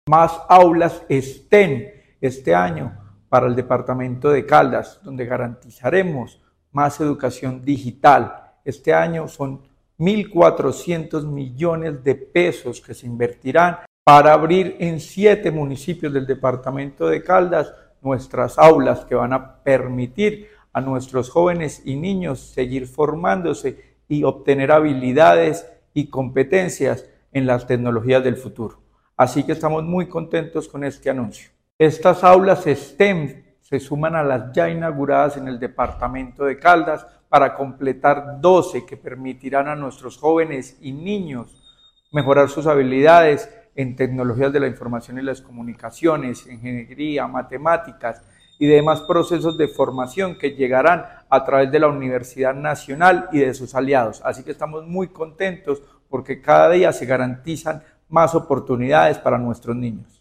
más aulas STEM este año para el departamento de Caldas, donde garantizaremos más educación digital. Este año son 1.400 millones de pesos que se invertirán para abrir en 7 municipios del departamento de Caldas nuestras aulas que van a permitir a nuestros jóvenes y niños seguir formándose y obtener habilidades y competencias en las tecnologías del futuro. Así que estamos muy contentos con este anuncio. Estas aulas STEM se suman a las ya inauguradas en el departamento de Caldas para completar 12 que permitirán a nuestros jóvenes y niños mejorar sus habilidades en tecnologías de la información y las comunicaciones, ingeniería, matemáticas y demás procesos de formación que llegarán a través de la Universidad Nacional y de sus aliados. Así que estamos muy contentos porque cada día se garantizan más oportunidades para nuestros niños.